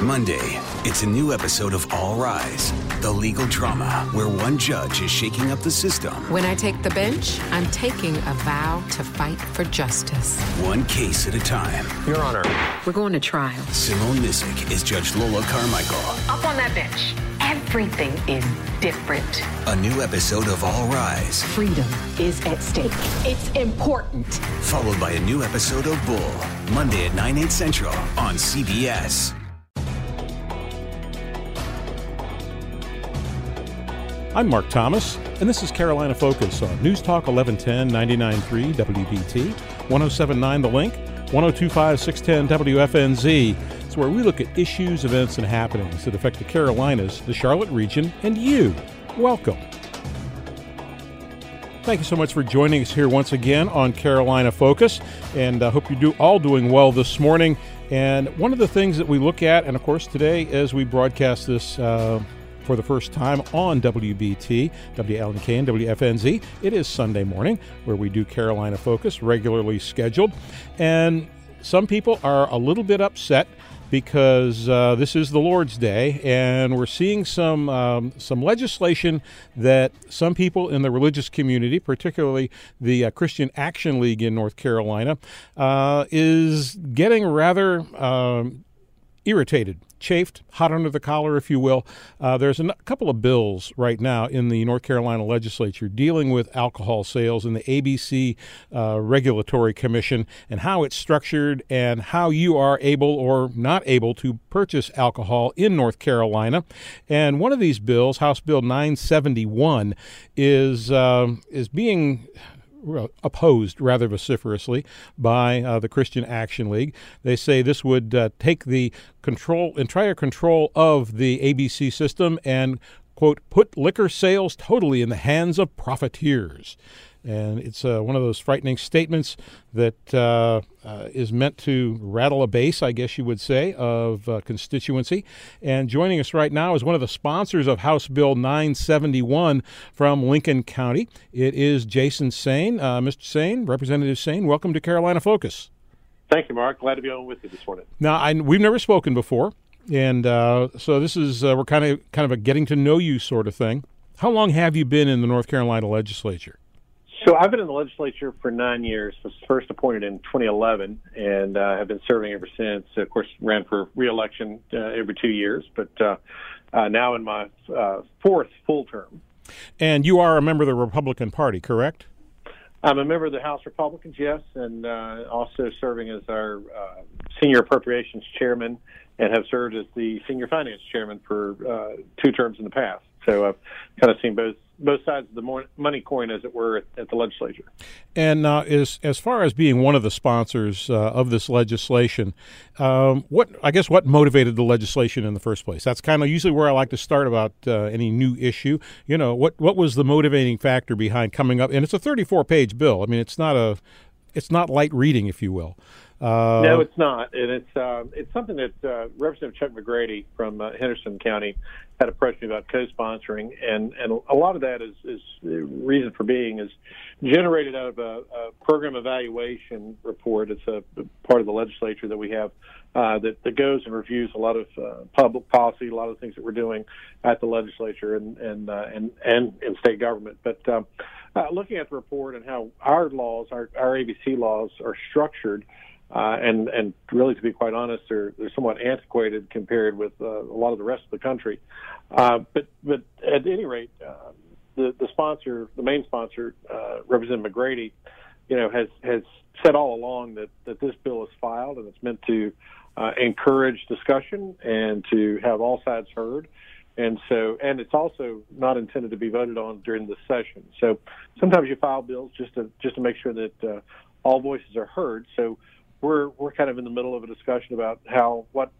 Monday, it's a new episode of All Rise, the legal drama where one judge is shaking up the system. When I take the bench, I'm taking a vow to fight for justice. One case at a time. Your Honor. We're going to trial. Simone Missick is Judge Lola Carmichael. Up on that bench, everything is different. A new episode of All Rise. Freedom is at stake. It's important. Followed by a new episode of Bull, Monday at 9, 8 Central on CBS. I'm Mark Thomas, and this is Carolina Focus on News Talk 1110 99.3 WBT, 107.9 The Link, 102.5 610 WFNZ. It's where we look at issues, events, and happenings that affect the Carolinas, the Charlotte region, and you. Welcome. Thank you so much for joining us here once again on Carolina Focus, and I hope you're all doing well this morning. And one of the things that we look at, and of course today as we broadcast this for the first time on WBT, WLNK, and WFNZ. It is Sunday morning where we do Carolina Focus, regularly scheduled. And some people are a little bit upset because this is the Lord's Day, and we're seeing some legislation that some people in the religious community, particularly the Christian Action League in North Carolina, is getting rather irritated, chafed, hot under the collar, if you will. There's a couple of bills right now in the North Carolina legislature dealing with alcohol sales and the ABC Regulatory Commission and how it's structured and how you are able or not able to purchase alcohol in North Carolina. And one of these bills, House Bill 971, is being opposed rather vociferously by the Christian Action League. They say this would take the entire control of the ABC system and, quote, put liquor sales totally in the hands of profiteers. And it's one of those frightening statements that is meant to rattle a base, I guess you would say, of constituency. And joining us right now is one of the sponsors of House Bill 971 from Lincoln County. It is Jason Sain. Mr. Sain, Representative Sain, welcome to Carolina Focus. Thank you, Mark. Glad to be on with you this morning. Now, we've never spoken before, and so this is we're kind of a getting to know you sort of thing. How long have you been in the North Carolina legislature? So I've been in the legislature for 9 years. Was first appointed in 2011, and have been serving ever since. Of course, ran for re-election every 2 years, but now in my fourth full term. And you are a member of the Republican Party, correct? I'm a member of the House Republicans, yes, and also serving as our senior appropriations chairman, and have served as the senior finance chairman for 2 terms in the past. So I've kind of seen both sides of the money coin, as it were, at the legislature. And as far as being one of the sponsors of this legislation, what motivated the legislation in the first place? That's kind of usually where I like to start about any new issue. You know, what was the motivating factor behind coming up? And it's a 34-page bill. I mean, it's not light reading, if you will. No, it's not, and it's something that Representative Chuck McGrady from Henderson County had approached me about co-sponsoring, and a lot of that is the reason for being is generated out of a program evaluation report. It's a part of the legislature that we have that goes and reviews a lot of public policy, a lot of things that we're doing at the legislature and in state government. But looking at the report and how our laws, our ABC laws, are structured. And really, to be quite honest, they're somewhat antiquated compared with a lot of the rest of the country. But at any rate, the main sponsor, Representative McGrady, has said all along that this bill is filed and it's meant to encourage discussion and to have all sides heard. And it's also not intended to be voted on during the session. So sometimes you file bills just to make sure that all voices are heard. So we're kind of in the middle of a discussion about what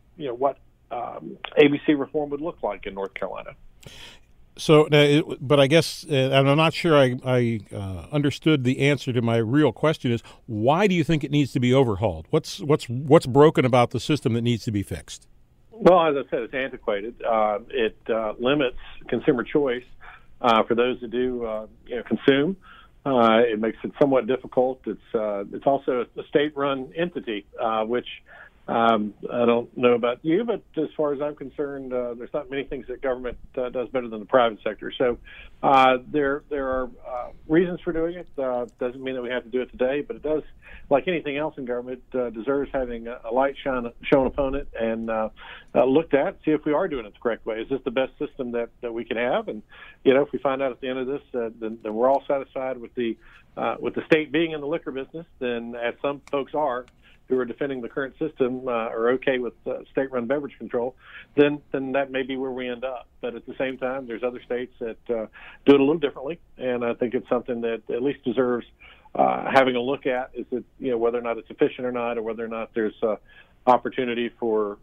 ABC reform would look like in North Carolina. So, but I guess, and I'm not sure I understood the answer to my real question is, why do you think it needs to be overhauled? What's broken about the system that needs to be fixed? Well, as I said, it's antiquated. It limits consumer choice for those that do consume. It makes it somewhat difficult. It's also a state-run entity, which I don't know about you, but as far as I'm concerned, there's not many things that government does better than the private sector. So there are reasons for doing it. Doesn't mean that we have to do it today, but it does, like anything else in government, deserves having a light shown upon it and looked at, see if we are doing it the correct way. Is this the best system that we can have? And, if we find out at the end of this then we're all satisfied with the state being in the liquor business, then as some folks are, who are defending the current system are okay with state-run beverage control, then that may be where we end up. But at the same time, there's other states that do it a little differently, and I think it's something that at least deserves having a look at. Is it whether or not it's efficient or not, or whether or not there's opportunity for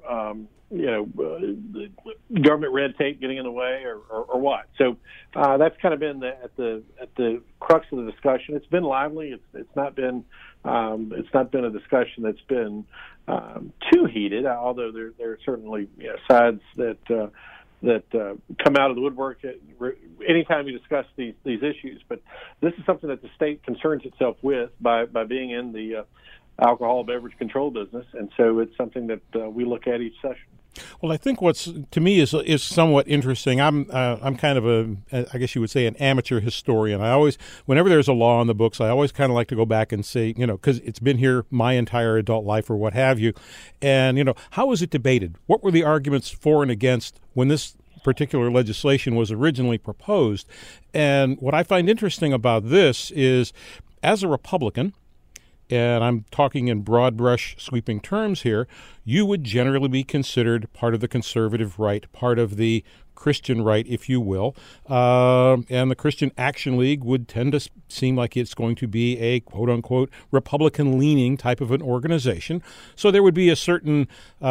government red tape getting in the way, or what. So that's kind of been at the crux of the discussion. It's been lively. It's not been a discussion that's been too heated, although there are certainly sides that come out of the woodwork anytime you discuss these issues. But this is something that the state concerns itself with by being in the alcohol beverage control business, and so it's something that we look at each session. Well, I think what's to me is somewhat interesting. I'm kind of I guess you would say, an amateur historian. I always, whenever there's a law on the books, I always kind of like to go back and say, because it's been here my entire adult life or what have you, and how was it debated? What were the arguments for and against when this particular legislation was originally proposed? And what I find interesting about this is, as a Republican, and I'm talking in broad brush sweeping terms here, you would generally be considered part of the conservative right, part of the Christian right, if you will. And the Christian Action League would tend to seem like it's going to be a quote-unquote Republican-leaning type of an organization. So there would be a certain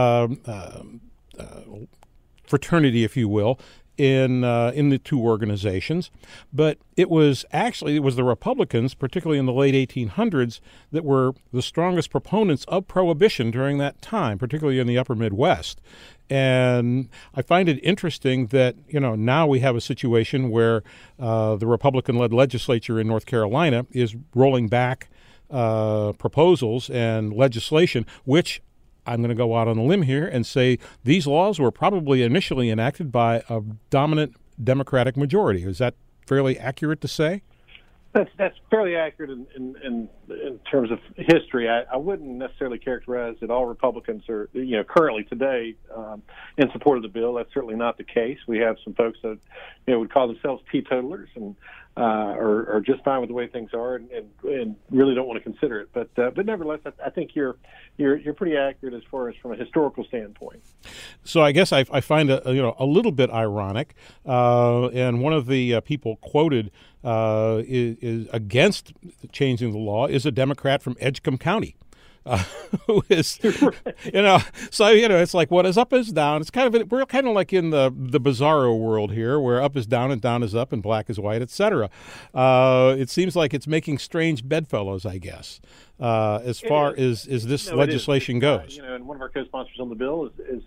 fraternity, if you will, in the two organizations. But it was the Republicans, particularly in the late 1800s, that were the strongest proponents of prohibition during that time, particularly in the upper Midwest. And I find it interesting that, now we have a situation where the Republican-led legislature in North Carolina is rolling back proposals and legislation, which I'm going to go out on a limb here and say these laws were probably initially enacted by a dominant Democratic majority. Is that fairly accurate to say? That's fairly accurate in terms of history. I wouldn't necessarily characterize that all Republicans are, currently today in support of the bill. That's certainly not the case. We have some folks that would call themselves teetotalers and are just fine with the way things are and really don't want to consider it. But nevertheless, I think you're pretty accurate as far as from a historical standpoint. So I guess I find a little bit ironic, and one of the people quoted is against changing the law is a Democrat from Edgecombe County. Who is, so it's like what is up is down. It's we're kind of like in the bizarro world here, where up is down and down is up and black is white, etc. It seems like it's making strange bedfellows, I guess, as far as this legislation goes. And one of our co-sponsors on the bill is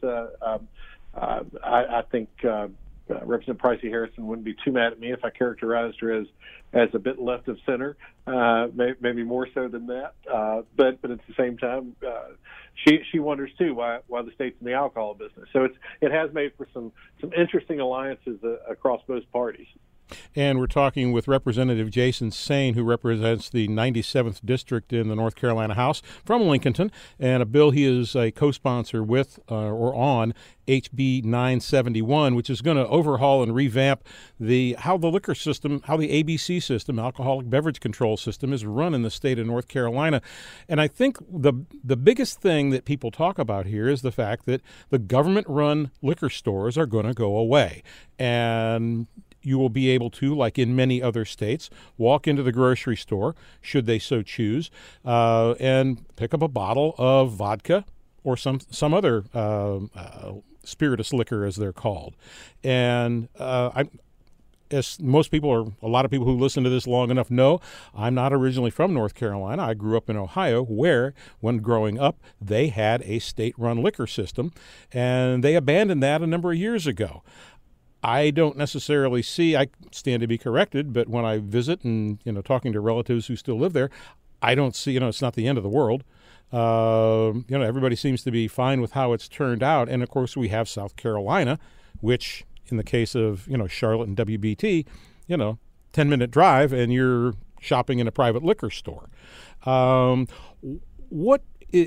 I think Representative Pricey Harrison wouldn't be too mad at me if I characterized her as a bit left of center, maybe more so than that. But at the same time, she wonders too why the state's in the alcohol business. So it has made for some interesting alliances across both parties. And we're talking with Representative Jason Saine, who represents the 97th District in the North Carolina House from Lincolnton, and a bill he is a co-sponsor with or on, HB 971, which is going to overhaul and revamp how the liquor system, how the ABC system, alcoholic beverage control system, is run in the state of North Carolina. And I think the biggest thing that people talk about here is the fact that the government-run liquor stores are going to go away. And you will be able to, like in many other states, walk into the grocery store, should they so choose, and pick up a bottle of vodka or some other spirituous liquor, as they're called. And as most people, or a lot of people who listen to this long enough know, I'm not originally from North Carolina. I grew up in Ohio, where, when growing up, they had a state-run liquor system, and they abandoned that a number of years ago. I don't necessarily see, I stand to be corrected, but when I visit and, talking to relatives who still live there, I don't see, it's not the end of the world. Everybody seems to be fine with how it's turned out. And, of course, we have South Carolina, which in the case of, Charlotte and WBT, 10-minute drive and you're shopping in a private liquor store. What's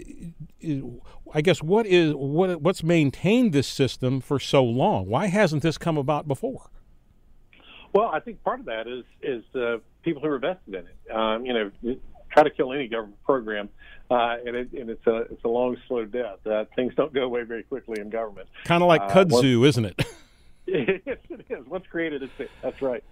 maintained this system for so long? Why hasn't this come about before? Well, I think part of that is people who are vested in it. Try to kill any government program, and it's a long, slow death. Things don't go away very quickly in government. Kind of like kudzu, isn't it? Yes, it is. Once created, that's right.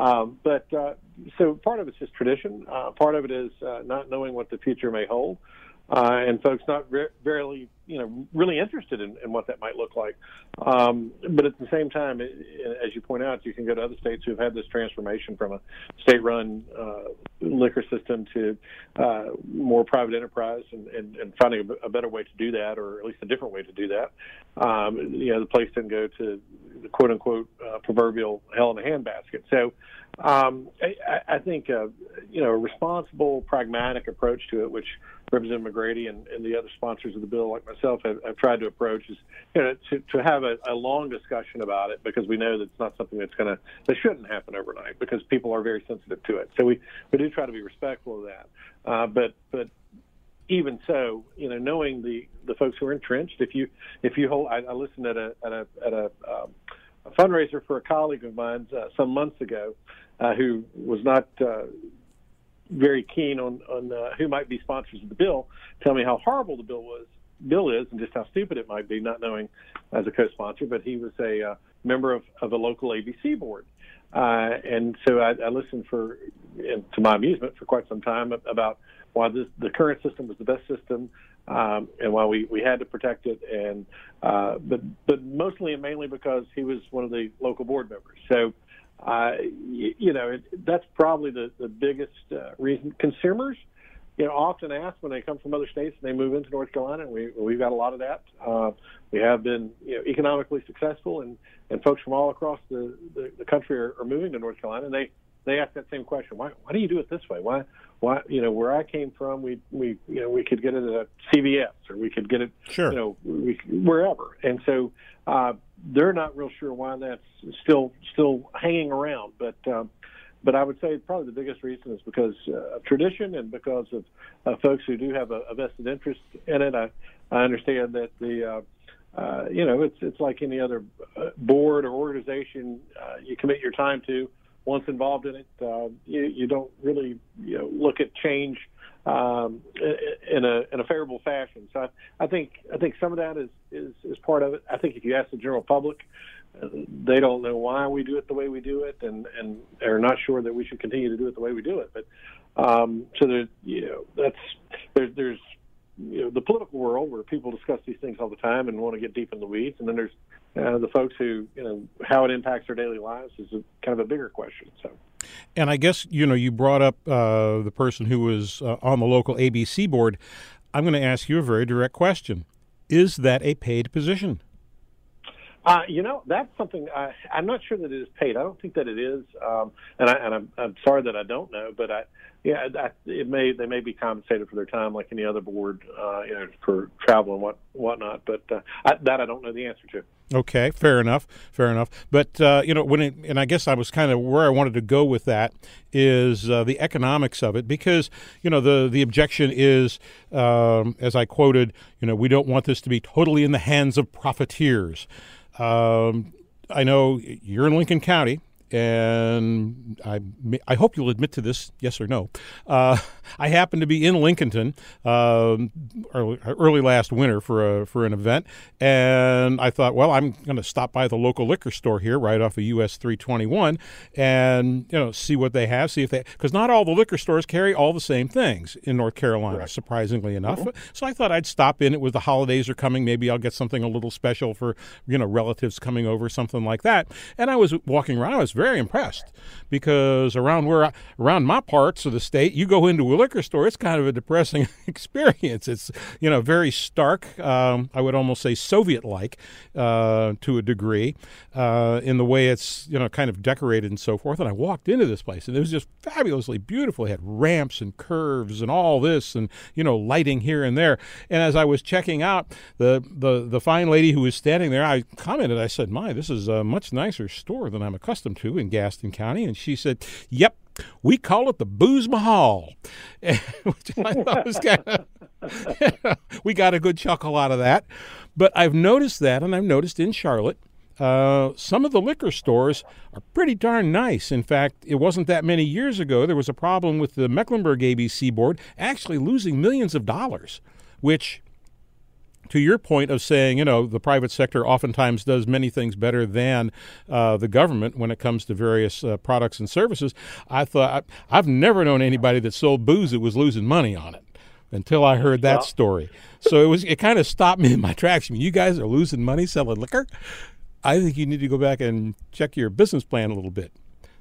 So part of it's just tradition. Part of it is not knowing what the future may hold, and folks not really interested in what that might look like. But at the same time, as you point out, you can go to other states who've had this transformation from a state-run liquor system to more private enterprise, and finding a better way to do that, or at least a different way to do that. The place didn't go to the quote-unquote proverbial hell in a handbasket. So I think a responsible, pragmatic approach to it, which Representative McGrady and the other sponsors of the bill, like myself, have tried to approach, is to have a long discussion about it, because we know that it's not something that shouldn't happen overnight, because people are very sensitive to it. So we do try to be respectful of that. But even so, knowing the folks who are entrenched, if you hold, I listened at a fundraiser for a colleague of mine some months ago, who was not very keen on who might be sponsors of the bill, tell me how horrible the bill is, and just how stupid it might be, not knowing as a co-sponsor. But he was a member of a local ABC board, and so I listened to my amusement, for quite some time about why the current system was the best system, and why we had to protect it, and but mostly and mainly because he was one of the local board members. So. That's probably the biggest reason. Consumers, often ask when they come from other states and they move into North Carolina, and we've got a lot of that. We have been economically successful, and folks from all across the country are moving to North Carolina, and they ask that same question: Why do you do it this way? Why where I came from, we could get it at a CVS, or we could get it wherever, and so they're not real sure why that's still hanging around. But I would say probably the biggest reason is because of tradition, and because of folks who do have a vested interest in it. I understand that it's like any other board or organization you commit your time to. Once involved in it, you don't really look at change in a favorable fashion. So I think some of that is part of it. I think if you ask the general public, they don't know why we do it the way we do it, and are not sure that we should continue to do it the way we do it. But so there's the political world, where people discuss these things all the time and want to get deep in the weeds, and then there's the folks who, how it impacts their daily lives is kind of a bigger question. So, and I guess, you brought up the person who was on the local ABC board. I'm going to ask you a very direct question. Is that a paid position? That's something I'm not sure that it is paid. I don't think that it is, and I'm sorry that I don't know, but they may be compensated for their time like any other board, for travel and whatnot. But I don't know the answer to. Okay, fair enough. But and I guess I was kind of where I wanted to go with that is the economics of it, because the objection is, as I quoted, we don't want this to be totally in the hands of profiteers. I know you're in Lincoln County, and I hope you'll admit to this, yes or no. I happened to be in Lincolnton early last winter for an event, and I thought, well, I'm going to stop by the local liquor store here right off of US 321 and see what they have, because not all the liquor stores carry all the same things in North Carolina, right, surprisingly enough. Mm-hmm. So I thought I'd stop in. It was the holidays are coming. Maybe I'll get something a little special for relatives coming over, something like that. And I was walking around. I was very impressed because around my parts of the state, you go into a liquor store, it's kind of a depressing experience. It's, very stark. I would almost say Soviet-like to a degree in the way it's, kind of decorated and so forth. And I walked into this place, and it was just fabulously beautiful. It had ramps and curves and all this and, lighting here and there. And as I was checking out, the fine lady who was standing there, I commented, I said, my, this is a much nicer store than I'm accustomed to in Gaston County. And she said, yep, we call it the Booze Mahal, which I thought was kind of, we got a good chuckle out of that. But I've noticed that, and I've noticed in Charlotte, some of the liquor stores are pretty darn nice. In fact, it wasn't that many years ago, there was a problem with the Mecklenburg ABC board actually losing millions of dollars, which, to your point of saying, the private sector oftentimes does many things better than the government when it comes to various products and services, I thought, I've never known anybody that sold booze that was losing money on it until I heard that story. So it kind of stopped me in my tracks. I mean, you guys are losing money selling liquor? I think you need to go back and check your business plan a little bit.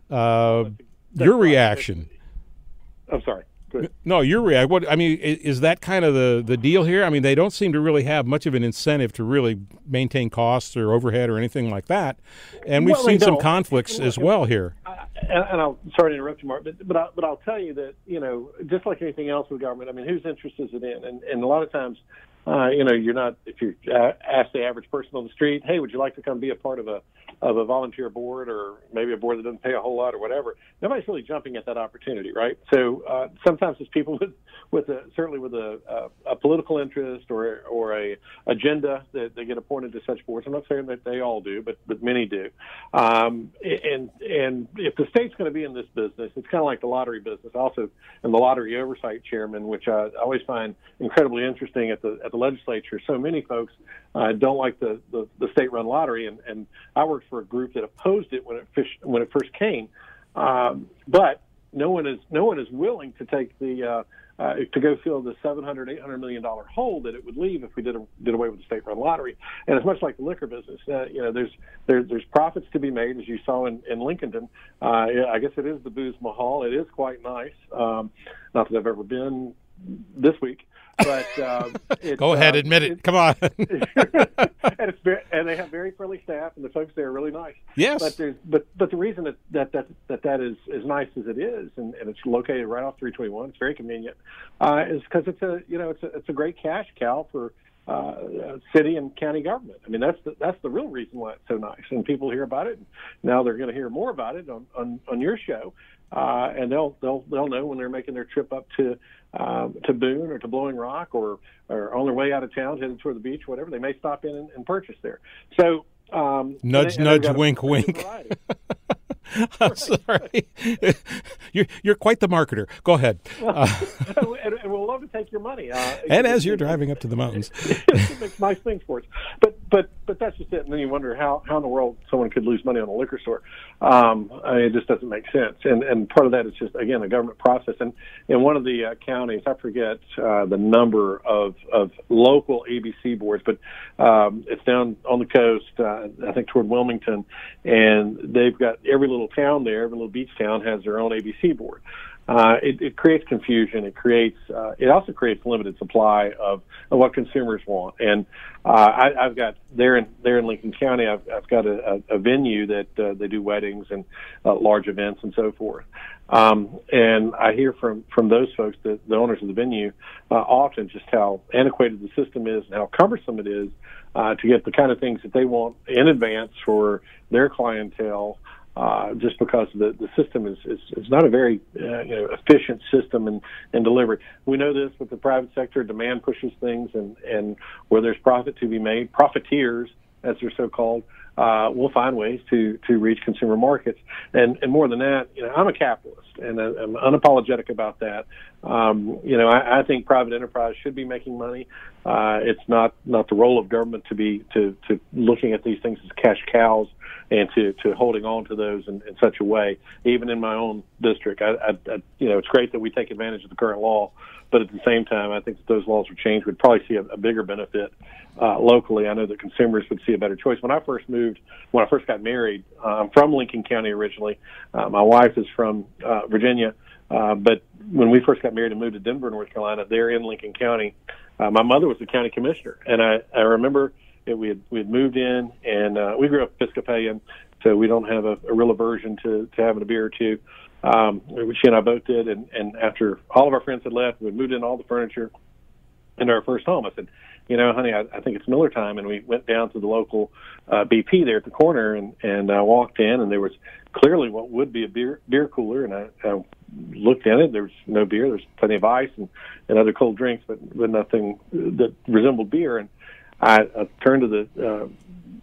Your reaction. I'm sorry. Good. No, your reaction. What I mean, is that kind of the deal here? I mean, they don't seem to really have much of an incentive to really maintain costs or overhead or anything like that. And we've seen some conflicts as well here. And I'm sorry to interrupt you, Mark, but I'll tell you that, just like anything else with government, I mean, whose interest is it in? And a lot of times, you're not, if you ask the average person on the street, hey, would you like to come be a part of a volunteer board or maybe a board that doesn't pay a whole lot or whatever, nobody's really jumping at that opportunity, right? So sometimes it's people certainly with a political interest or a agenda that they get appointed to such boards. I'm not saying that they all do, but many do. And if the state's going to be in this business, it's kind of like the lottery business. Also, I'm the lottery oversight chairman, which I always find incredibly interesting at the legislature. So many folks don't like the state-run lottery, and I worked for a group that opposed it when it first came. But no one is willing to take to go fill the $700-800 million hole that it would leave if we did away with the state-run lottery. And it's much like the liquor business. There's profits to be made, as you saw in Lincolnton. I guess it is the Booze Mahal. It is quite nice. Not that I've ever been this week. But go ahead, admit it. Come on. and they have very friendly staff, and the folks there are really nice. Yes. But the reason that is nice as it is, and it's located right off 321. It's very convenient. Is because it's a great cash cow for city and county government. I mean, that's the real reason why it's so nice. And people hear about it. And now they're going to hear more about it on your show. And they'll know when they're making their trip up to Boone or to Blowing Rock or on their way out of town headed toward the beach, whatever. They may stop in and purchase there. So nudge, wink, wink. I'm sorry. You're quite the marketer. Go ahead. And we'll love to take your money. And as you're driving up to the mountains, it makes nice things for us. But that's just it. And then you wonder how in the world someone could lose money on a liquor store. It just doesn't make sense. And part of that is just, again, a government process. And in one of the counties, I forget the number of local ABC boards, but it's down on the coast, I think toward Wilmington, and they've got every little town there, every little beach town has their own ABC board. It creates confusion. It also creates limited supply of what consumers want. And I've got there in Lincoln County, I've got a venue that they do weddings and large events and so forth. And I hear from those folks, the owners of the venue, often just how antiquated the system is and how cumbersome it is to get the kind of things that they want in advance for their clientele. Just because the system is not a very efficient system in delivery. We know this with the private sector. Demand pushes things, and where there's profit to be made, profiteers, as they're so called, will find ways to reach consumer markets. And more than that, I'm a capitalist, and I'm unapologetic about that. I think private enterprise should be making money. It's not the role of government to be to looking at these things as cash cows and to holding on to those in such a way. Even in my own district, it's great that we take advantage of the current law, but at the same time, I think that those laws were changed, we'd probably see a bigger benefit locally. I know that consumers would see a better choice. When I first got married, I'm from Lincoln County originally. My wife is from Virginia, but when we first got married and moved to Denver, North Carolina, there in Lincoln County, my mother was the county commissioner, and I remember we had moved in, and we grew up Episcopalian, so we don't have a real aversion to having a beer or two. She and I both did, and after all of our friends had left, we moved in all the furniture into our first home. I said, honey, I think it's Miller time, and we went down to the local BP there at the corner, and I walked in, and there was clearly what would be a beer cooler, and I looked at it. There was no beer. There was plenty of ice and other cold drinks, but nothing that resembled beer. And I turned to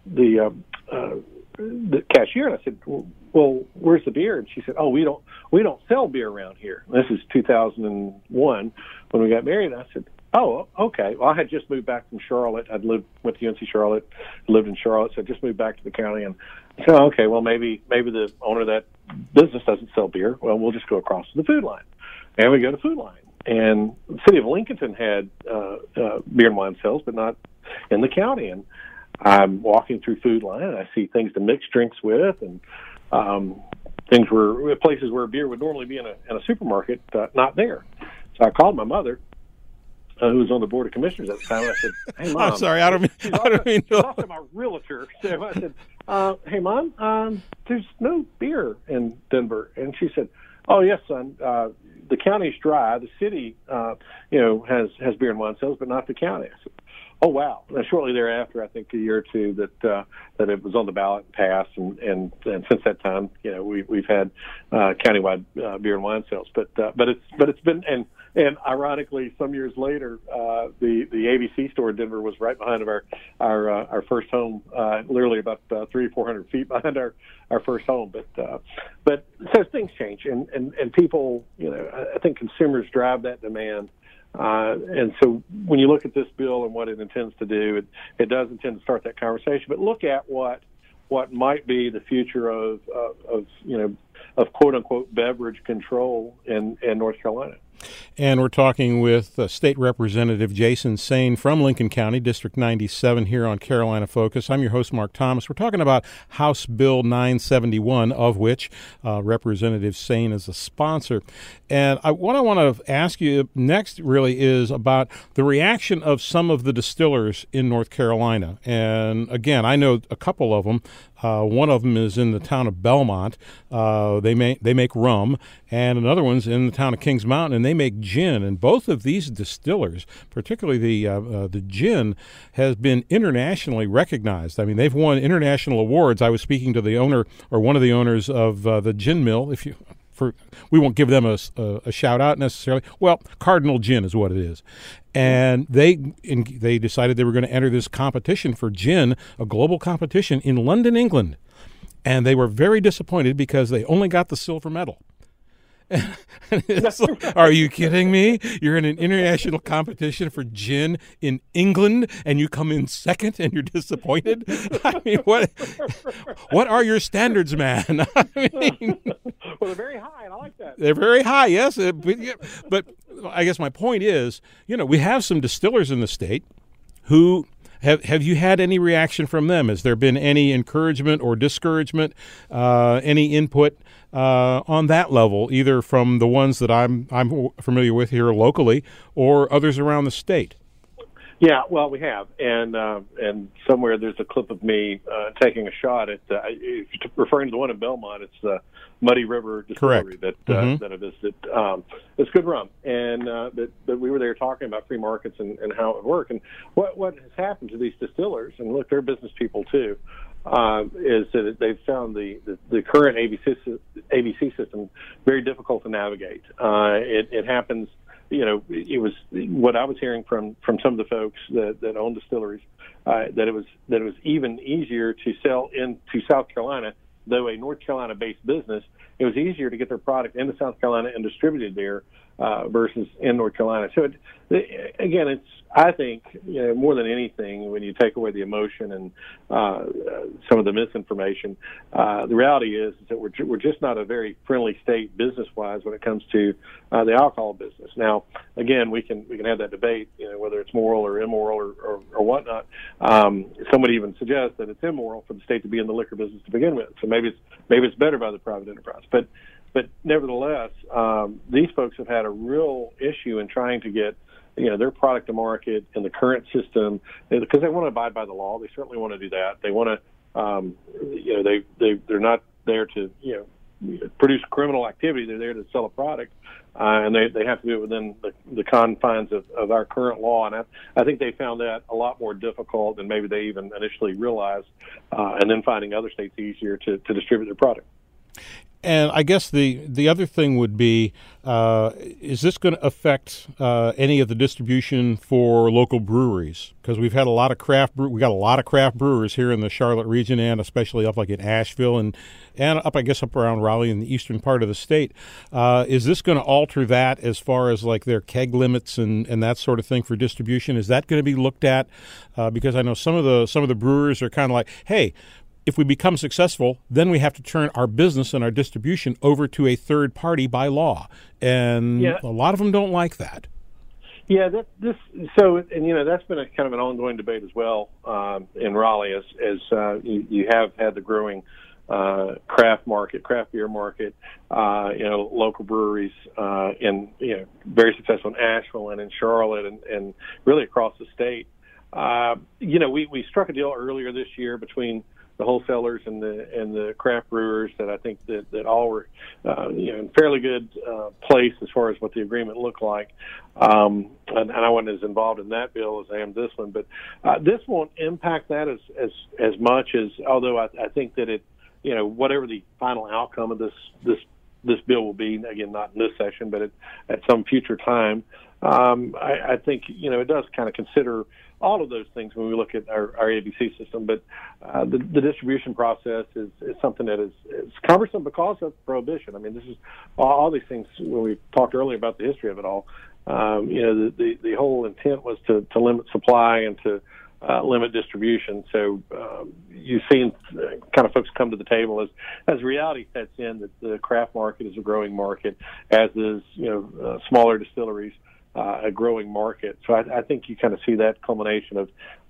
the cashier, and I said, well, where's the beer? And she said, oh, we don't sell beer around here. This is 2001 when we got married. And I said, oh, okay. Well, I had just moved back from Charlotte. Went to UNC Charlotte, lived in Charlotte, so I just moved back to the county. And I said, okay, well, maybe the owner of that business doesn't sell beer. Well, we'll just go across to the Food Line. And we go to Food Line. And the city of Lincoln had beer and wine sales, but not in the county. And I'm walking through Food Line, and I see things to mix drinks with, and things were places where beer would normally be in a supermarket, not there. So I called my mother, who was on the board of commissioners at the time. And I said, "Hey, Mom." I'm sorry, I don't mean. She's also my realtor. So I said, "Hey, Mom, there's no beer in Denver." And she said, "Oh, yes, son. The county's dry. The city, has beer and wine sales, but not the county." I said, "Oh, wow!" And shortly thereafter, I think a year or two that it was on the ballot and passed, and since that time, we've had countywide beer and wine sales. But it's been and ironically, some years later, the ABC store in Denver was right behind our first home, literally about 300-400 feet behind our first home. But so things change, and people, I think consumers drive that demand. And so when you look at this bill and what it intends to do, it does intend to start that conversation. But look at what might be the future of quote unquote beverage control in North Carolina. And we're talking with State Representative Jason Saine from Lincoln County, District 97, here on Carolina Focus. I'm your host, Mark Thomas. We're talking about House Bill 971, of which Representative Saine is a sponsor. And what I want to ask you next really is about the reaction of some of the distillers in North Carolina. And again, I know a couple of them. One of them is in the town of Belmont. They make rum, and another one's in the town of Kings Mountain, and they make gin. And both of these distillers, particularly the gin, has been internationally recognized. I mean, they've won international awards. I was speaking to the owner or one of the owners of the gin mill. We won't give them a shout out necessarily. Well, Cardinal Gin is what it is. And they decided they were going to enter this competition for gin, a global competition in London, England. And they were very disappointed because they only got the silver medal. Are you kidding me? You're in an international competition for gin in England, and you come in second, and you're disappointed? I mean, what are your standards, man? I mean, well, they're very high, and I like that. They're very high, yes. But I guess my point is, we have some distillers in the state who. Have you had any reaction from them? Has there been any encouragement or discouragement, any input on that level, either from the ones that I'm familiar with here locally or others around the state? Yeah, well, we have, and somewhere there's a clip of me taking a shot at. If you're referring to the one in Belmont, it's the Muddy River Distillery that I visited. It's good rum, and that we were there talking about free markets and how it would work. And what has happened to these distillers, and look, they're business people too, is that they've found the current ABC system very difficult to navigate. It happens. It was what I was hearing from some of the folks that own distilleries, that it was even easier to sell into South Carolina, though a North Carolina-based business. It was easier to get their product into South Carolina and distributed there versus in North Carolina. So again, it's, I think, more than anything, when you take away the emotion and some of the misinformation, the reality is that we're just not a very friendly state business-wise when it comes to the alcohol business. Now, again, we can have that debate, whether it's moral or immoral or whatnot. Somebody even suggests that it's immoral for the state to be in the liquor business to begin with. So maybe it's better by the private enterprise. But nevertheless, these folks have had a real issue in trying to get their product to market in the current system, because they want to abide by the law. They certainly want to do that. They want to, they're not there to, produce criminal activity. They're there to sell a product, and they have to do it within the confines of our current law. And I think they found that a lot more difficult than maybe they even initially realized, and then finding other states easier to distribute their product. And I guess the other thing would be, is this going to affect any of the distribution for local breweries? Because we've had a lot of we got a lot of craft brewers here in the Charlotte region, and especially up like in Asheville and up, I guess, up around Raleigh in the eastern part of the state. Is this going to alter that as far as like their keg limits and that sort of thing for distribution? Is that going to be looked at? Because I know some of the brewers are kind of like, hey, if we become successful, then we have to turn our business and our distribution over to a third party by law, and a lot of them don't like that. Yeah, that's been a kind of an ongoing debate as well in Raleigh, as you have had the growing craft beer market, local breweries, and very successful in Asheville and in Charlotte and really across the state. We struck a deal earlier this year between the wholesalers and the craft brewers that I think that all were in fairly good place as far as what the agreement looked like. And I wasn't as involved in that bill as I am this one, but this won't impact that as much as, although I think that it, whatever the final outcome of this bill will be, again, not in this session, but at some future time, I think it does kind of consider all of those things when we look at our ABC system. But the distribution process is something that is cumbersome because of prohibition. I mean, this is all these things. When we talked earlier about the history of it all, the whole intent was to limit supply and to limit distribution. So you've seen kind of folks come to the table as reality sets in that the craft market is a growing market, as is smaller distilleries. A growing market. So I think you kind of see that culmination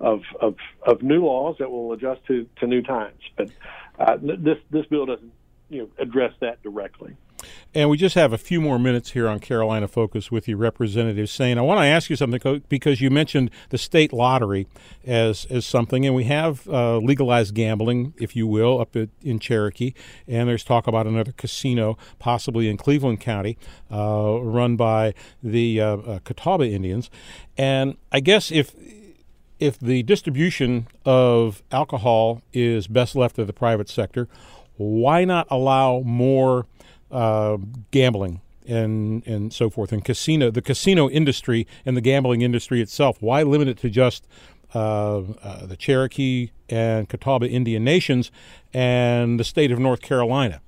of new laws that will adjust to new times. But this bill doesn't address that directly. And we just have a few more minutes here on Carolina Focus with you, Representative Sain. I want to ask you something because you mentioned the state lottery as something, and we have legalized gambling, if you will, up in Cherokee, and there's talk about another casino possibly in Cleveland County run by the Catawba Indians. And I guess if the distribution of alcohol is best left to the private sector, why not allow more gambling and so forth, and the casino industry and the gambling industry itself? Why limit it to just the Cherokee and Catawba Indian Nations and the state of North Carolina?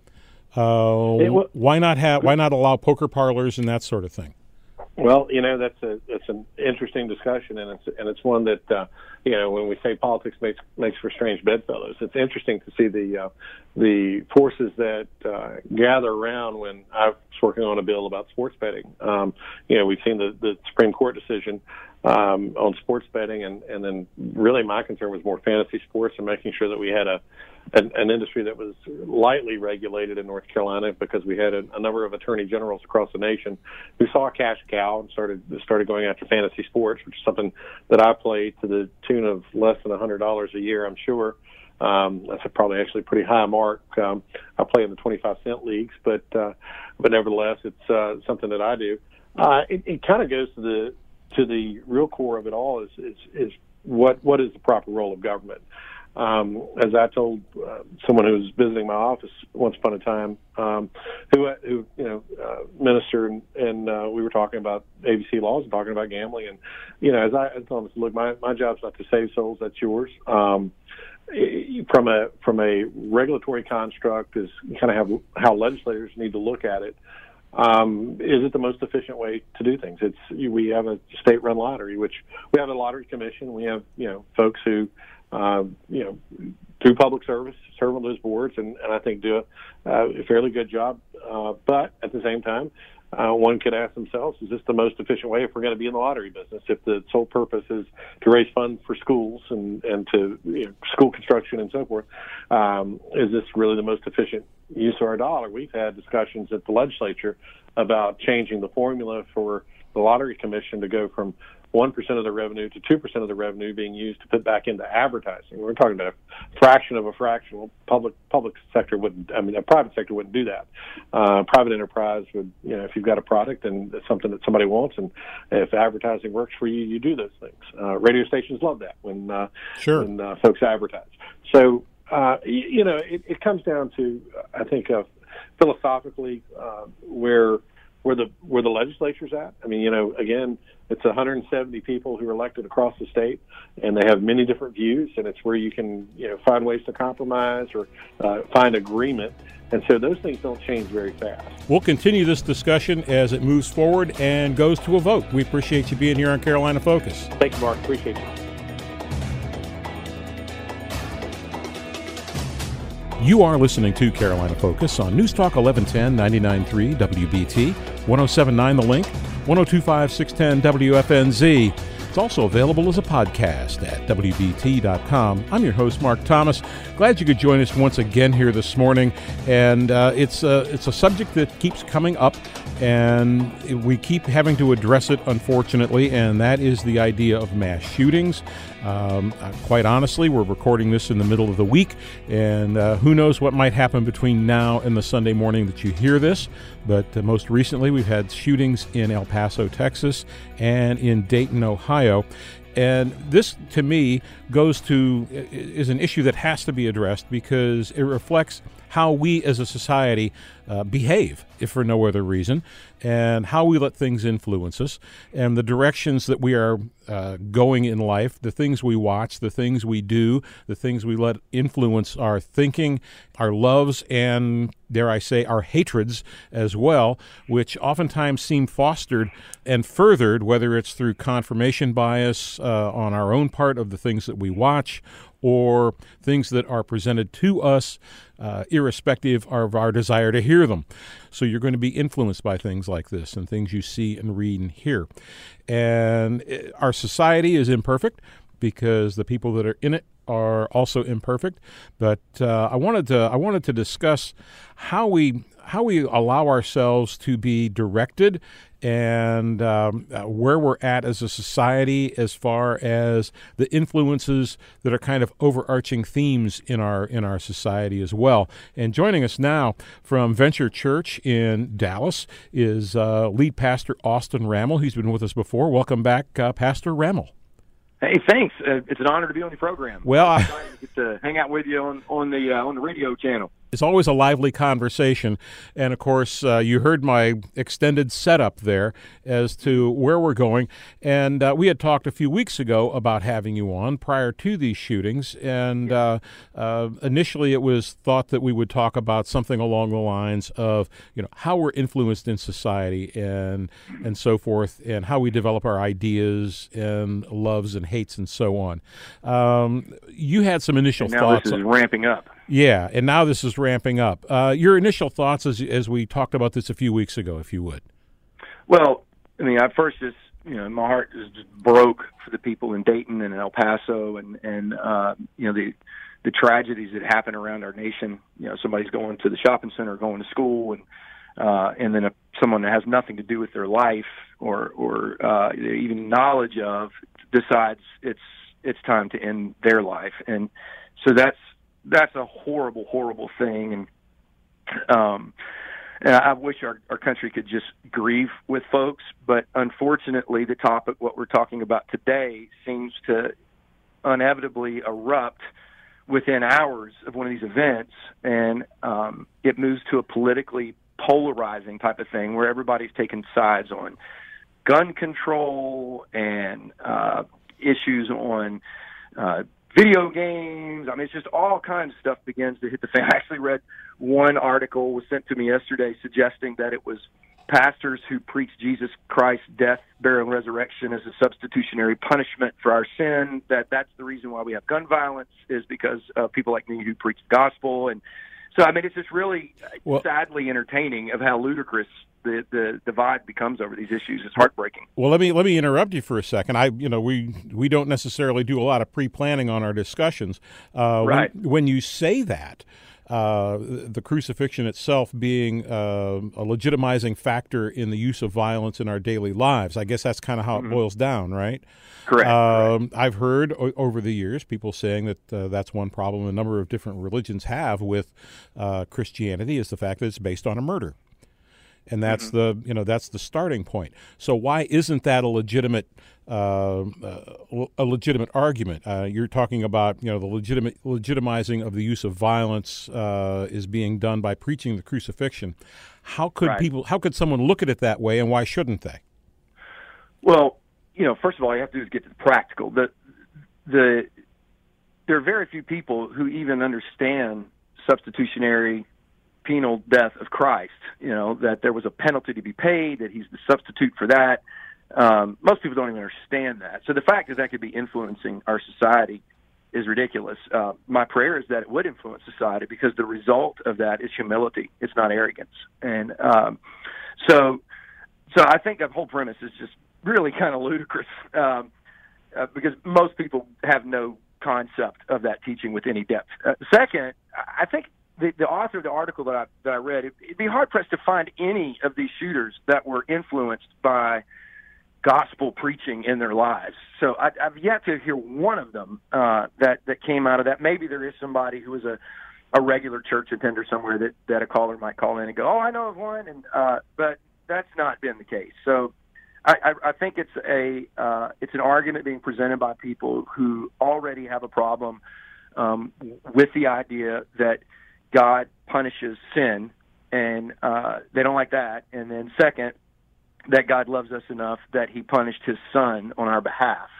Why not allow poker parlors and that sort of thing? Well, that's an interesting discussion, and it's one that when we say politics makes for strange bedfellows. It's interesting to see the forces that gather around when I was working on a bill about sports betting. We've seen the Supreme Court decision on sports betting, and then really my concern was more fantasy sports and making sure that we had an industry that was lightly regulated in North Carolina, because we had a number of attorney generals across the nation who saw a cash cow and started going after fantasy sports, which is something that I play to the tune of less than $100 a year, I'm sure. That's probably actually a pretty high mark. I play in the 25-cent leagues, but nevertheless, it's something that I do. It kind of goes to the real core of it all is what is the proper role of government. As I told someone who was visiting my office once upon a time, who minister, and we were talking about ABC laws and talking about gambling, and as I told him, look, my job's not to save souls, that's yours. From a regulatory construct is kind of how legislators need to look at it. is it the most efficient way to do things? We have a state-run lottery, which we have a lottery commission. We have folks who through public service serve on those boards, and I think do a fairly good job. But at the same time, one could ask themselves, is this the most efficient way if we're going to be in the lottery business? If the sole purpose is to raise funds for schools and to school construction and so forth, is this really the most efficient use of our dollar? We've had discussions at the legislature about changing the formula for the lottery commission to go from 1% of the revenue to 2% of the revenue being used to put back into advertising. We're talking about a fraction of a fraction. Well, public sector wouldn't. I mean, a private sector wouldn't do that. Private enterprise would. If you've got a product and it's something that somebody wants, and if advertising works for you, you do those things. Radio stations love that when folks advertise. So it comes down to, I think, philosophically where the legislature's at. I mean, again, it's 170 people who are elected across the state, and they have many different views, and it's where you can, find ways to compromise or find agreement. And so those things don't change very fast. We'll continue this discussion as it moves forward and goes to a vote. We appreciate you being here on Carolina Focus. Thank you, Mark. Appreciate you. You are listening to Carolina Focus on News Talk 1110 99.3 WBT, 107.9 The Link, 102.5 610 WFNZ. It's also available as a podcast at WBT.com. I'm your host, Mark Thomas. Glad you could join us once again here this morning. And it's a subject that keeps coming up, and we keep having to address it, unfortunately, and that is the idea of mass shootings. Quite honestly, we're recording this in the middle of the week, and who knows what might happen between now and the Sunday morning that you hear this. But most recently, we've had shootings in El Paso, Texas, and in Dayton, Ohio. And this, to me, is an issue that has to be addressed because it reflects how we as a society behave, if for no other reason, and how we let things influence us, and the directions that we are going in life, the things we watch, the things we do, the things we let influence our thinking, our loves, and, dare I say, our hatreds as well, which oftentimes seem fostered and furthered, whether it's through confirmation bias on our own part of the things that we watch, or things that are presented to us, irrespective of our desire to hear them. So you're going to be influenced by things like this and things you see and read and hear. And our society is imperfect because the people that are in it are also imperfect. But I wanted to discuss how we allow ourselves to be directed and where we're at as a society as far as the influences that are kind of overarching themes in our society as well. And joining us now from Venture Church in Dallas is lead pastor Austin Rammel. He's been with us before. Welcome back, Pastor Rammel. Hey, thanks. It's an honor to be on the program. Well, I'm excited to get to hang out with you on the radio channel. It's always a lively conversation. And, of course, you heard my extended setup there as to where we're going. And we had talked a few weeks ago about having you on prior to these shootings. And initially it was thought that we would talk about something along the lines of, how we're influenced in society and so forth, and how we develop our ideas and loves and hates and so on. You had some initial thoughts. Now this is ramping up. Yeah, and now this is ramping up. Your initial thoughts as we talked about this a few weeks ago, if you would. Well, I mean, I first just, my heart just broke for the people in Dayton and in El Paso and the tragedies that happen around our nation. Somebody's going to the shopping center, going to school, and then someone that has nothing to do with their life or even knowledge of decides it's time to end their life. And so that's a horrible, horrible thing. And I wish our country could just grieve with folks. But unfortunately, the topic, what we're talking about today, seems to inevitably erupt within hours of one of these events. And it moves to a politically polarizing type of thing where everybody's taking sides on gun control and issues on video games. I mean, it's just all kinds of stuff begins to hit the fan. I actually read one article was sent to me yesterday suggesting that it was pastors who preach Jesus Christ's death, burial, and resurrection as a substitutionary punishment for our sin, that's the reason why we have gun violence, is because of people like me who preach the gospel. And so, I mean, it's just really sadly entertaining of how ludicrous the divide becomes over these issues. It's heartbreaking. Well, let me interrupt you for a second. We don't necessarily do a lot of pre-planning on our discussions. Right. When you say that, the crucifixion itself being a legitimizing factor in the use of violence in our daily lives, I guess that's kind of how it boils down, right? Correct. I've heard over the years people saying that that's one problem a number of different religions have with Christianity, is the fact that it's based on a murder. And that's that's the starting point. So why isn't that a legitimate argument? You're talking about the legitimizing of the use of violence is being done by preaching the crucifixion. How could someone look at it that way, and why shouldn't they? Well, first of all, you have to do is get to the practical. There are very few people who even understand substitutionary penal death of Christ, that there was a penalty to be paid, that he's the substitute for that. Most people don't even understand that. So the fact that could be influencing our society is ridiculous. My prayer is that it would influence society, because the result of that is humility. It's not arrogance. And so I think that whole premise is just really kind of ludicrous, because most people have no concept of that teaching with any depth. Second, I think the author of the article that I read, it'd be hard-pressed to find any of these shooters that were influenced by gospel preaching in their lives. So I've yet to hear one of them that came out of that. Maybe there is somebody who was a regular church attender somewhere that a caller might call in and go, "Oh, I know of one," but that's not been the case. So I think it's an argument being presented by people who already have a problem with the idea that God punishes sin, and they don't like that. And then second, that God loves us enough that he punished his son on our behalf.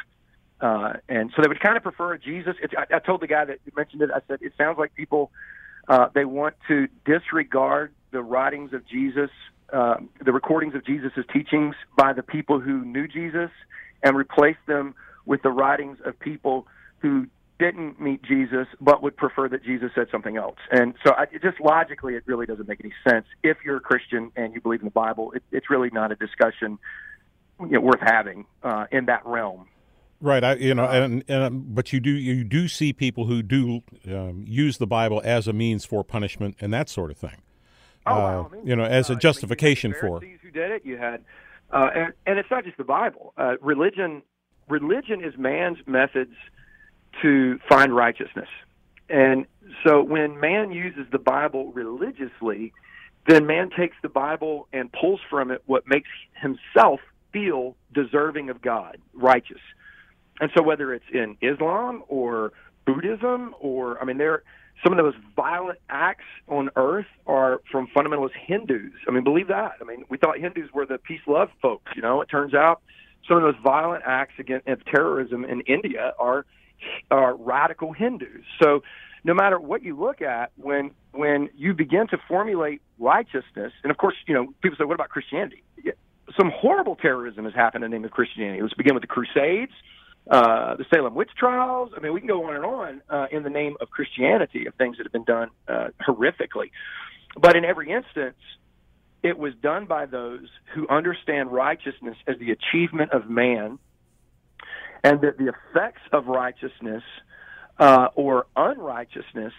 And so they would kind of prefer Jesus. I told the guy that mentioned it, I said, it sounds like people, they want to disregard the writings of Jesus, the recordings of Jesus' teachings by the people who knew Jesus, and replace them with the writings of people who didn't meet Jesus but would prefer that Jesus said something else. And so just logically, it really doesn't make any sense. If you're a Christian and you believe in the Bible, it's really not a discussion worth having in that realm. Right, but you do see people who do use the Bible as a means for punishment and that sort of thing. As a justification for. Who did it? You had, and it's not just the Bible. Religion is man's methods to find righteousness. And so when man uses the Bible religiously, then man takes the Bible and pulls from it what makes himself feel deserving of God, righteous. And so whether it's in Islam or Buddhism or, some of the most violent acts on earth are from fundamentalist Hindus. Believe that. We thought Hindus were the peace, love folks. It turns out some of those violent acts against terrorism in India are radical Hindus. So no matter what you look at, when you begin to formulate righteousness, and of course, people say, what about Christianity? Some horrible terrorism has happened in the name of Christianity. Let's begin with the Crusades, the Salem witch trials. We can go on and on in the name of Christianity of things that have been done horrifically. But in every instance, it was done by those who understand righteousness as the achievement of man, and that the effects of righteousness or unrighteousness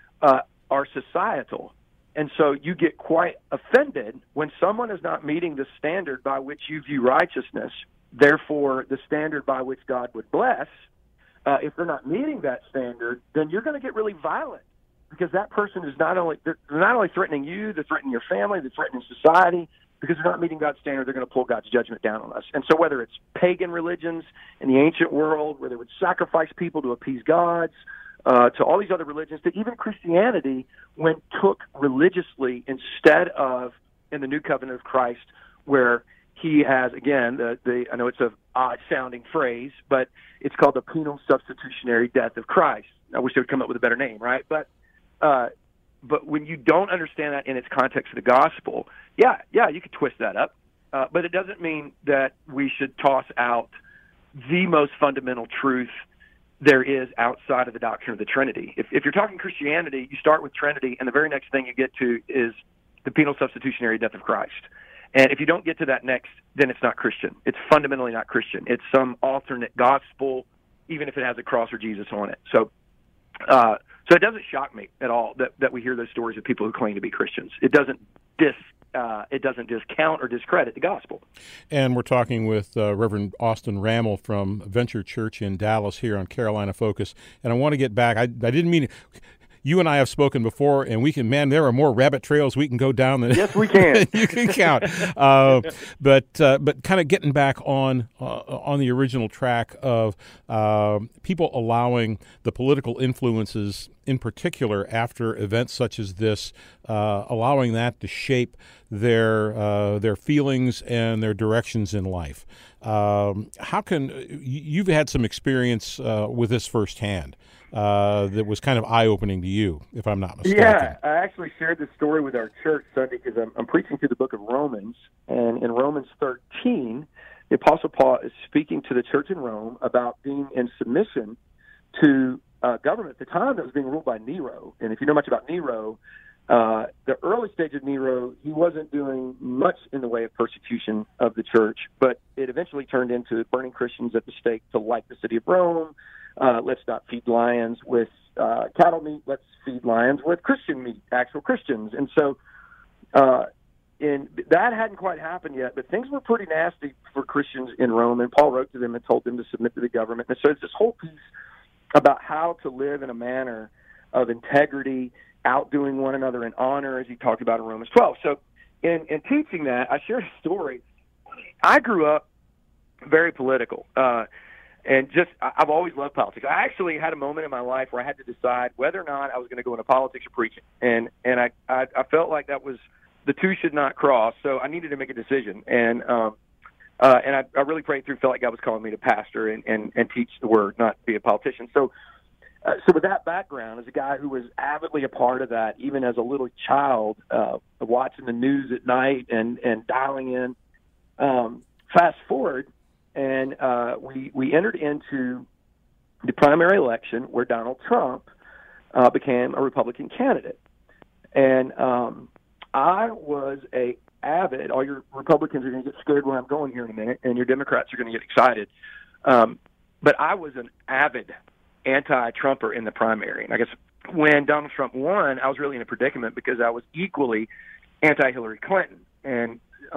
are societal. And so you get quite offended when someone is not meeting the standard by which you view righteousness, therefore the standard by which God would bless. If they're not meeting that standard, then you're going to get really violent, because that person is not only threatening you, they're threatening your family, they're threatening society. Because they're not meeting God's standard, they're going to pull God's judgment down on us. And so whether it's pagan religions in the ancient world where they would sacrifice people to appease gods, to all these other religions, to even Christianity, when took religiously instead of in the new covenant of Christ, where he has, again, I know it's an odd-sounding phrase, but it's called the penal substitutionary death of Christ. I wish they would come up with a better name, right? But But when you don't understand that in its context of the gospel, yeah, you could twist that up. But it doesn't mean that we should toss out the most fundamental truth there is outside of the doctrine of the Trinity. If you're talking Christianity, you start with Trinity, and the very next thing you get to is the penal substitutionary death of Christ. And if you don't get to that next, then it's not Christian. It's fundamentally not Christian. It's some alternate gospel, even if it has a cross or Jesus on it. So it doesn't shock me at all that we hear those stories of people who claim to be Christians. It doesn't discount or discredit the gospel. And we're talking with Reverend Austin Rammel from Venture Church in Dallas here on Carolina Focus. And I want to get back. I didn't mean you and I have spoken before, and there are more rabbit trails we can go down than yes, we can. You can count. But kind of getting back on the original track of people allowing the political influences, in particular after events such as this, allowing that to shape their feelings and their directions in life. How can you've had some experience with this firsthand? That was kind of eye-opening to you, if I'm not mistaken. Yeah, I actually shared this story with our church Sunday because I'm preaching through the book of Romans, and in Romans 13, the Apostle Paul is speaking to the church in Rome about being in submission to government at the time that was being ruled by Nero. And if you know much about Nero, the early stage of Nero, he wasn't doing much in the way of persecution of the church, but it eventually turned into burning Christians at the stake to light the city of Rome. Let's not feed lions with cattle meat. Let's feed lions with Christian meat, actual Christians. And so and that hadn't quite happened yet, but things were pretty nasty for Christians in Rome, and Paul wrote to them and told them to submit to the government. And so it's this whole piece about how to live in a manner of integrity, outdoing one another in honor, as he talked about in Romans 12. So in teaching that, I shared a story. I grew up very political. And I've always loved politics. I actually had a moment in my life where I had to decide whether or not I was going to go into politics or preaching. And I felt like that was, the two should not cross, so I needed to make a decision. And I really prayed through, felt like God was calling me to pastor and teach the word, not be a politician. So with that background, as a guy who was avidly a part of that, even as a little child, watching the news at night and dialing in, fast forward, and we entered into the primary election where Donald Trump became a Republican candidate. And I was a avid, all your Republicans are going to get scared where I'm going here in a minute, and your Democrats are going to get excited. But I was an avid anti-Trumper in the primary. And I guess when Donald Trump won, I was really in a predicament because I was equally anti-Hillary Clinton. And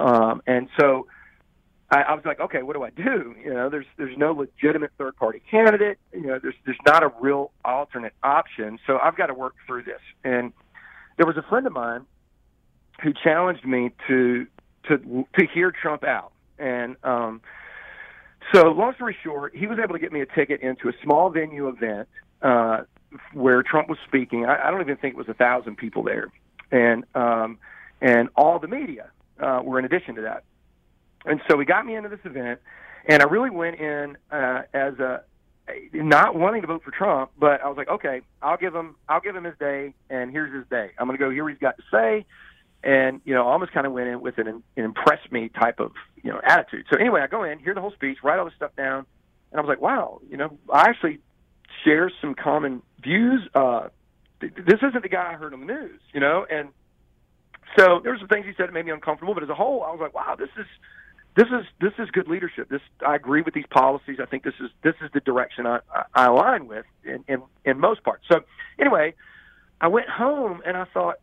so I was like, okay, what do I do? You know, there's no legitimate third-party candidate. You know, there's not a real alternate option. So I've got to work through this. And there was a friend of mine who challenged me to hear Trump out. And so long story short, he was able to get me a ticket into a small venue event where Trump was speaking. I don't even think it was 1,000 people there. And all the media were in addition to that. And so he got me into this event, and I really went in as not wanting to vote for Trump, but I was like, okay, I'll give him his day, and here's his day. I'm going to go hear what he's got to say, and I almost kind of went in with an impress me type of attitude. So anyway, I go in, hear the whole speech, write all this stuff down, and I was like, wow, I actually share some common views. This isn't the guy I heard on the news, and so there were some things he said that made me uncomfortable, but as a whole, I was like, wow, this is good leadership. I agree with these policies. I think this is the direction I align with in most parts. So anyway, I went home and I thought,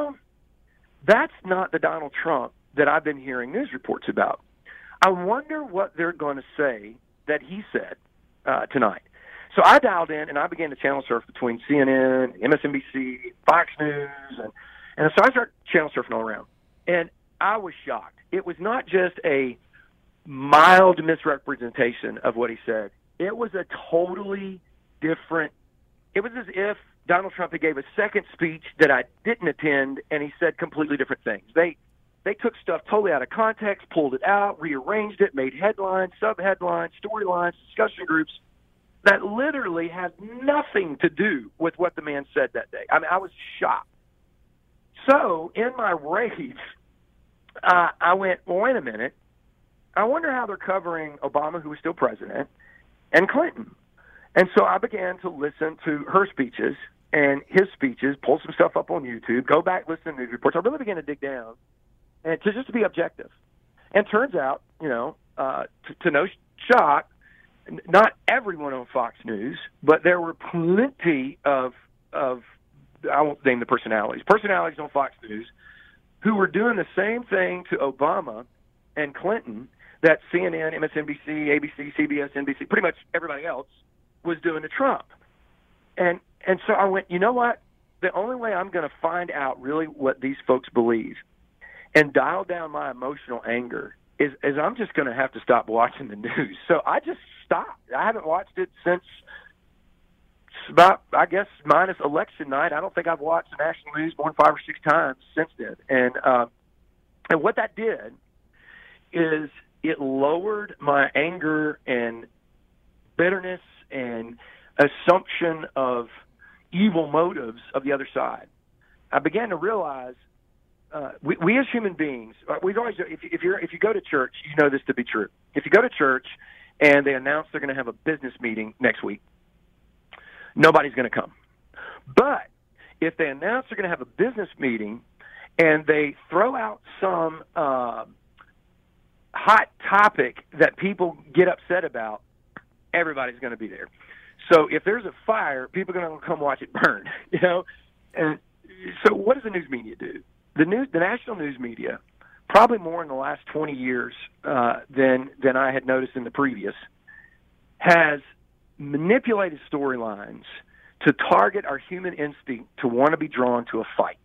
that's not the Donald Trump that I've been hearing news reports about. I wonder what they're going to say that he said tonight. So I dialed in and I began to channel surf between CNN, MSNBC, Fox News, and so I started channel surfing all around. And I was shocked. It was not just a mild misrepresentation of what he said. It was a totally different. It was as if Donald Trump gave a second speech that I didn't attend, and he said completely different things. They took stuff totally out of context, pulled it out, rearranged it, made headlines, sub-headlines, storylines, discussion groups that literally had nothing to do with what the man said that day. I mean, I was shocked. So in my rage, I went, well, wait a minute. I wonder how they're covering Obama, who was still president, and Clinton. And so I began to listen to her speeches and his speeches, pull some stuff up on YouTube, go back, listen to news reports. I really began to dig down and just to be objective. And turns out, to no shock, not everyone on Fox News, but there were plenty of I won't name the personalities on Fox News who were doing the same thing to Obama and Clinton that CNN, MSNBC, ABC, CBS, NBC, pretty much everybody else was doing to Trump. And so I went, you know what? The only way I'm going to find out really what these folks believe and dial down my emotional anger is I'm just going to have to stop watching the news. So I just stopped. I haven't watched it since about, I guess, minus election night. I don't think I've watched the national news more than 5 or 6 times since then. And what that did is it lowered my anger and bitterness and assumption of evil motives of the other side. I began to realize we as human beings, we've always, if you go to church, you know this to be true. If you go to church and they announce they're going to have a business meeting next week, nobody's going to come. But if they announce they're going to have a business meeting and they throw out some hot topic that people get upset about, everybody's going to be there. So if there's a fire, people are going to come watch it burn, And so what does the news media do? The national news media, probably more in the last 20 years than I had noticed in the previous, has manipulated storylines to target our human instinct to want to be drawn to a fight.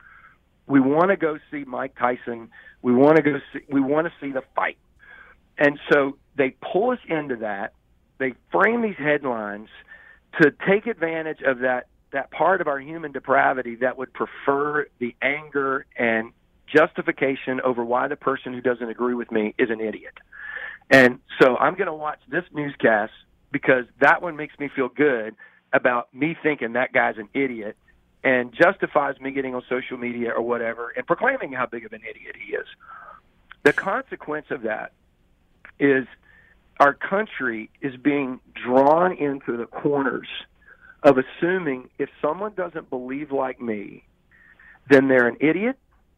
We want to go see Mike Tyson. We want to see the fight. And so they pull us into that. They frame these headlines to take advantage of that part of our human depravity that would prefer the anger and justification over why the person who doesn't agree with me is an idiot. And so I'm going to watch this newscast because that one makes me feel good about me thinking that guy's an idiot and justifies me getting on social media or whatever and proclaiming how big of an idiot he is. The consequence of that is our country is being drawn into the corners of assuming if someone doesn't believe like me, then they're an idiot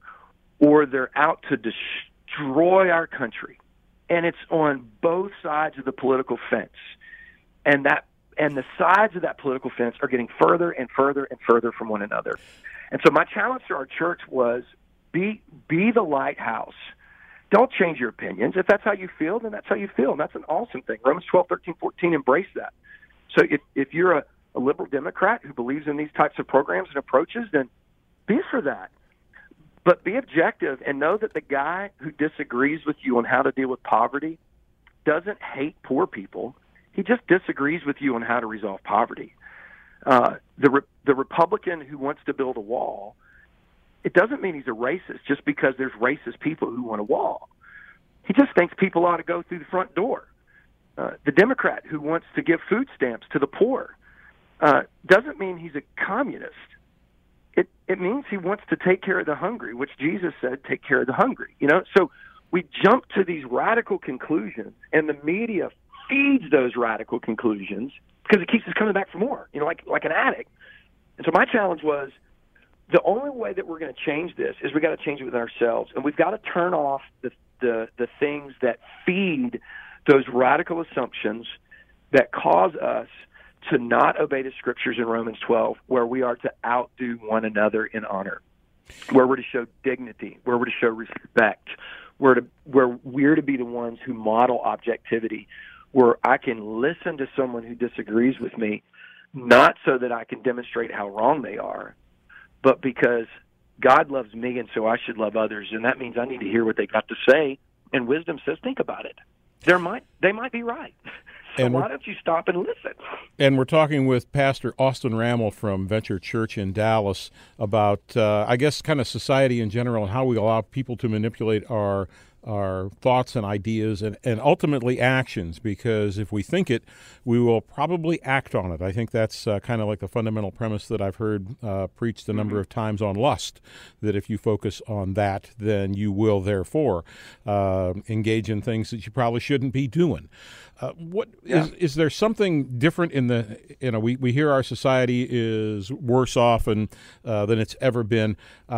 or they're out to destroy our country. And it's on both sides of the political fence. And the sides of that political fence are getting further and further and further from one another. And so my challenge to our church was be the lighthouse. Don't change your opinions. If that's how you feel, then that's how you feel. And that's an awesome thing. Romans 12, 13, 14 embrace that. So if you're a liberal Democrat who believes in these types of programs and approaches, then be for that. But be objective and know that the guy who disagrees with you on how to deal with poverty doesn't hate poor people. He just disagrees with you on how to resolve poverty. The Republican who wants to build a wall, it doesn't mean he's a racist just because there's racist people who want a wall. He just thinks people ought to go through the front door. The Democrat who wants to give food stamps to the poor doesn't mean he's a communist. It means he wants to take care of the hungry, which Jesus said, take care of the hungry. So we jump to these radical conclusions, and the media feeds those radical conclusions because it keeps us coming back for more, like an addict. And so my challenge was, the only way that we're going to change this is we got to change it within ourselves, and we've got to turn off the things that feed those radical assumptions that cause us to not obey the scriptures in Romans 12, where we are to outdo one another in honor, where we're to show dignity, where we're to show respect, where we're to be the ones who model objectivity, where I can listen to someone who disagrees with me, not so that I can demonstrate how wrong they are, but because God loves me and so I should love others, and that means I need to hear what they got to say, and wisdom says think about it. They might be right. So why don't you stop and listen? And we're talking with Pastor Austin Rammel from Venture Church in Dallas about, I guess, kind of society in general and how we allow people to manipulate our our thoughts and ideas and ultimately actions, because if we think it, we will probably act on it. I think that's kind of like the fundamental premise that I've heard preached a number of times on lust, that if you focus on that, then you will therefore engage in things that you probably shouldn't be doing. Is there something different in the, we hear our society is worse off than it's ever been.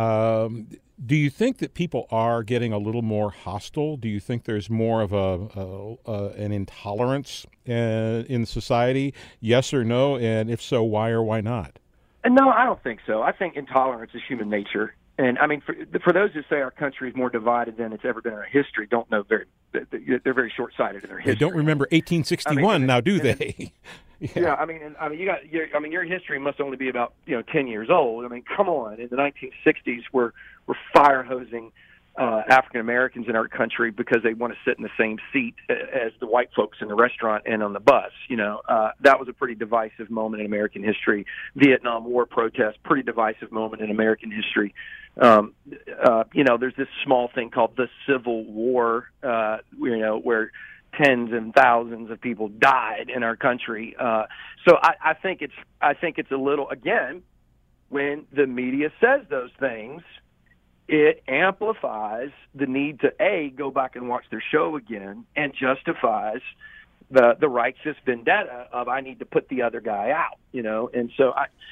Do you think that people are getting a little more hostile? Do you think there's more of an intolerance in society? Yes or no? And if so, why or why not? No, I don't think so. I think intolerance is human nature. And I mean, for those who say our country is more divided than it's ever been in our history, they're very short-sighted in their history. They don't remember 1861 now, do they? Yeah, your history must only be about 10 years old. I mean, come on. In the 1960s, we're fire hosing African Americans in our country because they want to sit in the same seat as the white folks in the restaurant and on the bus. That was a pretty divisive moment in American history. Vietnam War protests, pretty divisive moment in American history. There's this small thing called the Civil War, where tens and thousands of people died in our country. So I think it's a little, again, when the media says those things, it amplifies the need to go back and watch their show again, and justifies the righteous vendetta of I need to put the other guy out, And so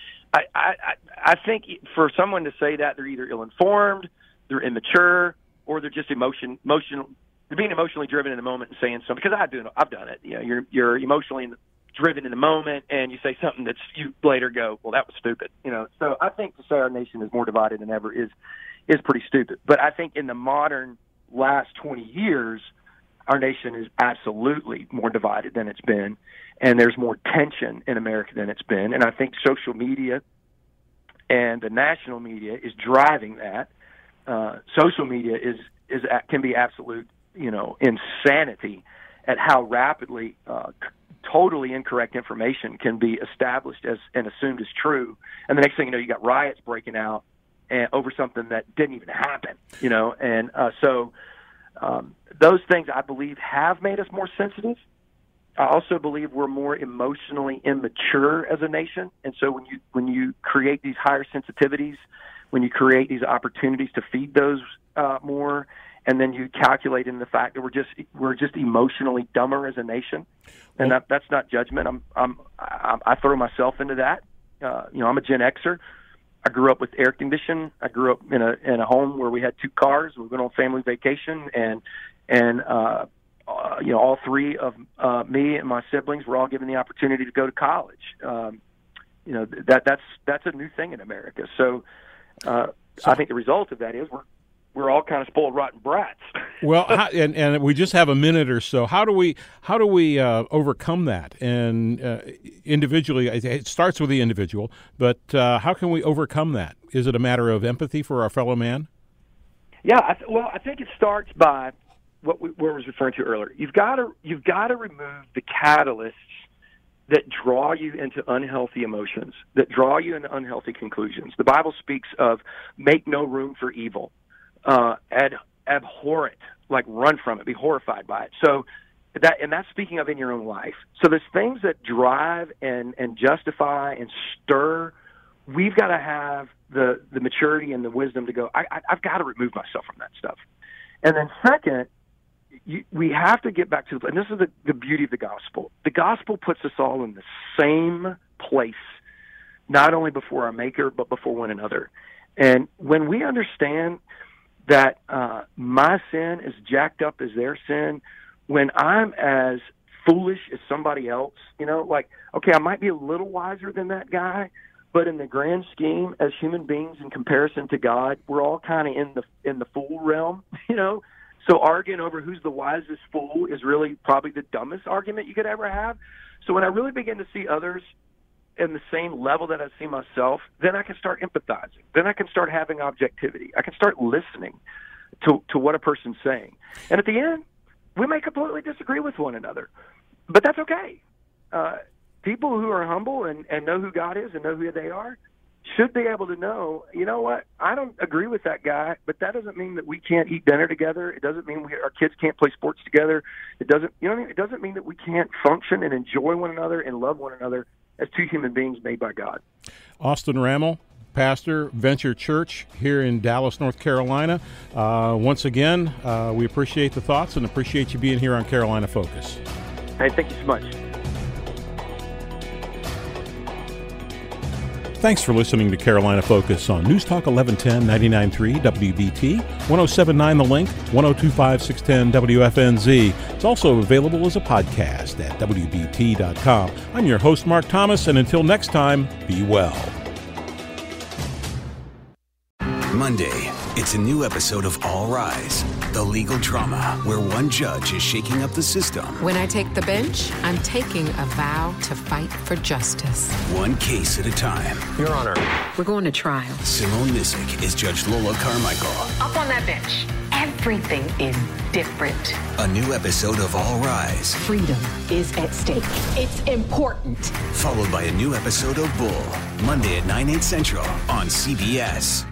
I think for someone to say that, they're either ill-informed, they're immature, or they're just emotional. They're being emotionally driven in the moment and saying something. Because I've done it. You're emotionally driven in the moment, and you say something that you later go, well, that was stupid. So I think to say our nation is more divided than ever is pretty stupid. But I think in the modern last 20 years, our nation is absolutely more divided than it's been, and there's more tension in America than it's been. And I think social media and the national media is driving that. Social media can be absolute, insanity at how rapidly totally incorrect information can be established and assumed as true. And the next thing you know, you got riots breaking out over something that didn't even happen, And so those things, I believe, have made us more sensitive. I also believe we're more emotionally immature as a nation. And so when you create these higher sensitivities, when you create these opportunities to feed those more, and then you calculate in the fact that we're just emotionally dumber as a nation, and that's not judgment. I throw myself into that. I'm a Gen Xer. I grew up with air conditioning. I grew up in a home where we had 2 cars. We went on family vacation, and all 3 of me and my siblings were all given the opportunity to go to college. That's a new thing in America. So I think the result of that is we're all kind of spoiled rotten brats. Well, and we just have a minute or so. How do we overcome that? And individually, it starts with the individual, but how can we overcome that? Is it a matter of empathy for our fellow man? Yeah, I think it starts by what we was referring to earlier. You've got to remove the catalysts that draw you into unhealthy emotions, that draw you into unhealthy conclusions. The Bible speaks of make no room for evil. Abhor it, like run from it, be horrified by it. So that's speaking of in your own life. So there's things that drive and justify and stir. We've got to have the maturity and the wisdom to go, I've got to remove myself from that stuff. And then second, we have to get back to, and this is the beauty of the gospel. The gospel puts us all in the same place, not only before our Maker, but before one another. And when we understand that my sin is jacked up as their sin, when I'm as foolish as somebody else, okay, I might be a little wiser than that guy, but in the grand scheme, as human beings in comparison to God, we're all kind of in the fool realm, So arguing over who's the wisest fool is really probably the dumbest argument you could ever have. So when I really begin to see others in the same level that I see myself, then I can start empathizing. Then I can start having objectivity. I can start listening to what a person's saying. And at the end, we may completely disagree with one another, but that's okay. People who are humble and know who God is and know who they are, should be able to know, you know what, I don't agree with that guy, but that doesn't mean that we can't eat dinner together. It doesn't mean our kids can't play sports together. It doesn't, it doesn't mean that we can't function and enjoy one another and love one another as two human beings made by God. Austin Rammel, pastor, Venture Church here in Dallas, North Carolina. Once again, we appreciate the thoughts and appreciate you being here on Carolina Focus. Hey, thank you so much. Thanks for listening to Carolina Focus on News Talk 1110 99.3 WBT, 107.9 The Link, 102.5 610 WFNZ. It's also available as a podcast at WBT.com. I'm your host, Mark Thomas, and until next time, be well. Monday, it's a new episode of All Rise, the legal drama where one judge is shaking up the system. When I take the bench, I'm taking a vow to fight for justice. One case at a time. Your Honor. We're going to trial. Simone Missick is Judge Lola Carmichael. Up on that bench, everything is different. A new episode of All Rise. Freedom is at stake. It's important. Followed by a new episode of Bull, Monday at 9/8 Central on CBS.